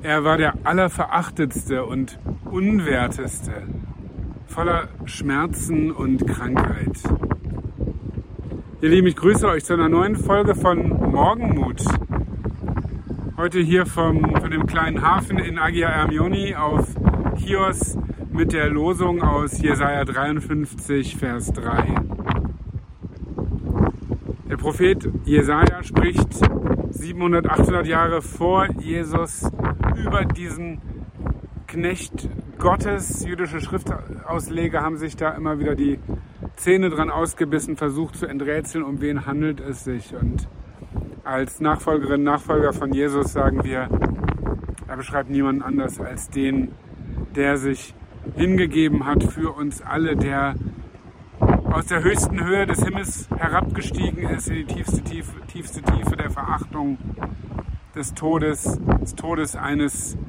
Er war der allerverachtetste und unwerteste, voller Schmerzen und Krankheit. Ihr Lieben, ich grüße euch zu einer neuen Folge von Morgenmut. Heute hier von dem kleinen Hafen in Agia Hermione auf Chios mit der Losung aus Jesaja 53, Vers 3. Der Prophet Jesaja spricht 700, 800 Jahre vor Jesus über diesen Knecht Gottes. Jüdische Schriftausleger haben sich da immer wieder die Zähne dran ausgebissen, versucht zu enträtseln, um wen handelt es sich. Und als Nachfolgerinnen und Nachfolger von Jesus sagen wir, er beschreibt niemanden anders als den, der sich hingegeben hat für uns alle, der aus der höchsten Höhe des Himmels herabgestiegen ist in die tiefste Tiefe der Verachtung, des Todes eines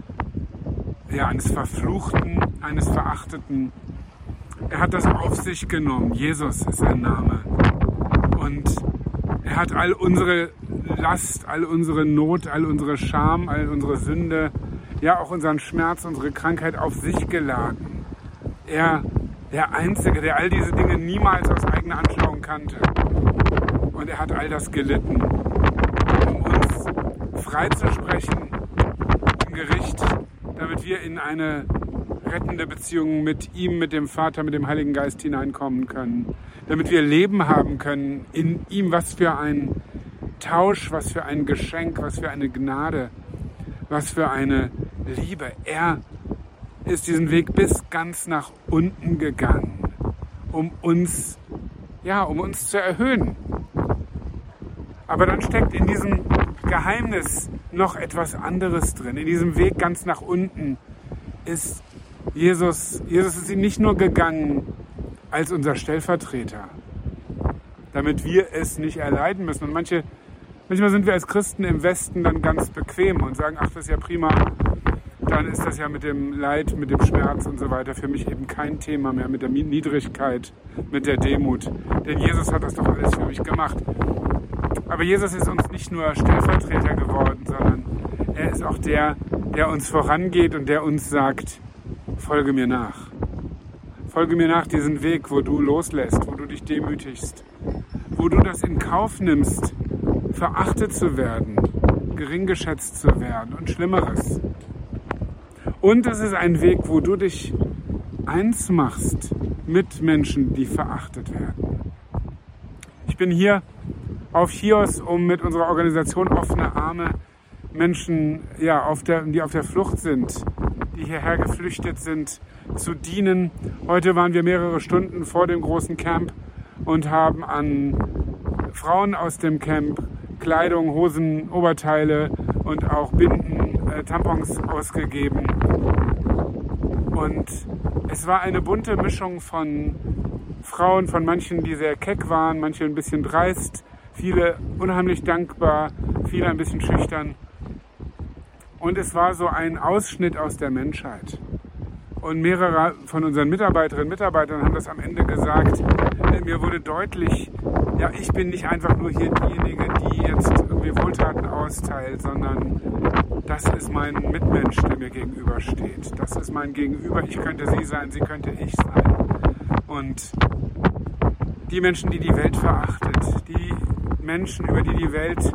Verfluchten, eines Verachteten. Er hat das auf sich genommen. Jesus ist sein Name. Und er hat all unsere Last, all unsere Not, all unsere Scham, all unsere Sünde, ja auch unseren Schmerz, unsere Krankheit auf sich geladen. Er, der Einzige, der all diese Dinge niemals aus eigener Anschauung kannte. Und er hat all das gelitten, um uns freizusprechen im Gericht, damit wir in eine rettende Beziehung mit ihm, mit dem Vater, mit dem Heiligen Geist hineinkommen können. Damit wir Leben haben können in ihm. Was für ein Tausch, was für ein Geschenk, was für eine Gnade, was für eine Liebe. Er ist diesen Weg bis ganz nach unten gegangen, um uns zu erhöhen. Aber dann steckt in diesem Geheimnis noch etwas anderes drin. In diesem Weg ganz nach unten ist Jesus ist ihn nicht nur gegangen als unser Stellvertreter, damit wir es nicht erleiden müssen. Und manchmal sind wir als Christen im Westen dann ganz bequem und sagen, ach, das ist ja prima, dann ist das ja mit dem Leid, mit dem Schmerz und so weiter für mich eben kein Thema mehr, mit der Niedrigkeit, mit der Demut. Denn Jesus hat das doch alles für mich gemacht. Aber Jesus ist uns nicht nur Stellvertreter geworden, sondern er ist auch der uns vorangeht und der uns sagt, folge mir nach. Folge mir nach diesen Weg, wo du loslässt, wo du dich demütigst, wo du das in Kauf nimmst, verachtet zu werden, gering geschätzt zu werden und Schlimmeres. Und es ist ein Weg, wo du dich eins machst mit Menschen, die verachtet werden. Ich bin hier auf Chios, um mit unserer Organisation Offene Arme Menschen, die auf der Flucht sind, die hierher geflüchtet sind, zu dienen. Heute waren wir mehrere Stunden vor dem großen Camp und haben an Frauen aus dem Camp Kleidung, Hosen, Oberteile und auch Binden, Tampons ausgegeben. Und es war eine bunte Mischung von Frauen, von manchen, die sehr keck waren, manche ein bisschen dreist, viele unheimlich dankbar, viele ein bisschen schüchtern. Und es war so ein Ausschnitt aus der Menschheit. Und mehrere von unseren Mitarbeiterinnen und Mitarbeitern haben das am Ende gesagt. Mir wurde deutlich, ja, ich bin nicht einfach nur hier diejenige, die jetzt irgendwie Wohltaten austeilt, sondern das ist mein Mitmensch, der mir gegenübersteht. Das ist mein Gegenüber. Ich könnte sie sein, sie könnte ich sein. Und die Menschen, die die Welt verachtet, die Menschen, über die Welt,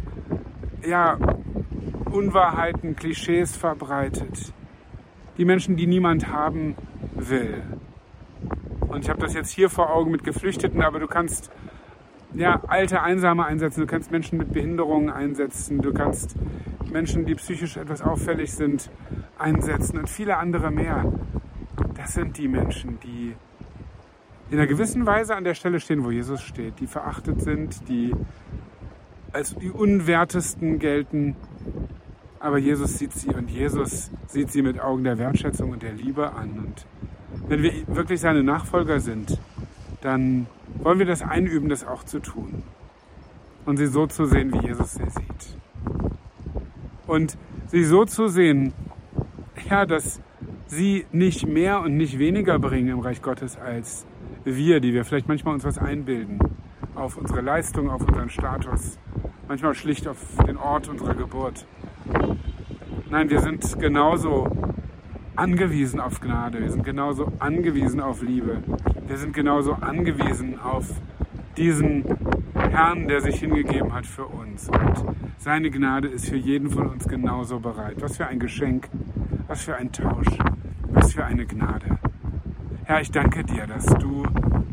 Unwahrheiten, Klischees verbreitet. Die Menschen, die niemand haben will. Und ich habe das jetzt hier vor Augen mit Geflüchteten, aber du kannst alte Einsame einsetzen, du kannst Menschen mit Behinderungen einsetzen, du kannst Menschen, die psychisch etwas auffällig sind, einsetzen und viele andere mehr. Das sind die Menschen, die in einer gewissen Weise an der Stelle stehen, wo Jesus steht, die verachtet sind, die als die Unwertesten gelten. Aber Jesus sieht sie und Jesus sieht sie mit Augen der Wertschätzung und der Liebe an. Und wenn wir wirklich seine Nachfolger sind, dann wollen wir das einüben, das auch zu tun. Und sie so zu sehen, wie Jesus sie sieht. Und sie so zu sehen, dass sie nicht mehr und nicht weniger bringen im Reich Gottes als wir, die wir vielleicht manchmal uns was einbilden. Auf unsere Leistung, auf unseren Status. Manchmal schlicht auf den Ort unserer Geburt. Nein, wir sind genauso angewiesen auf Gnade. Wir sind genauso angewiesen auf Liebe. Wir sind genauso angewiesen auf diesen Herrn, der sich hingegeben hat für uns. Und seine Gnade ist für jeden von uns genauso bereit. Was für ein Geschenk, was für ein Tausch, was für eine Gnade. Herr, ich danke dir, dass du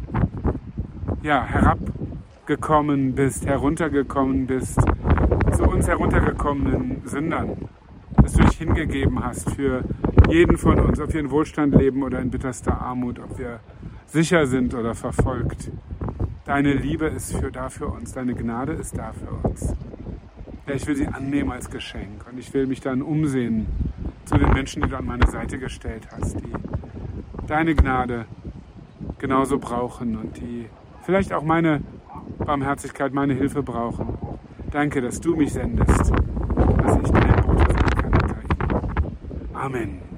heruntergekommen bist zu uns heruntergekommenen Sündern. Dass du dich hingegeben hast für jeden von uns, ob wir in Wohlstand leben oder in bitterster Armut, ob wir sicher sind oder verfolgt. Deine Liebe ist da für uns, deine Gnade ist da für uns. Ja, ich will sie annehmen als Geschenk und ich will mich dann umsehen zu den Menschen, die du an meine Seite gestellt hast, die deine Gnade genauso brauchen und die vielleicht auch meine Barmherzigkeit, meine Hilfe brauchen. Danke, dass du mich sendest, dass ich dein Bote sein kann unter ihnen. Amen.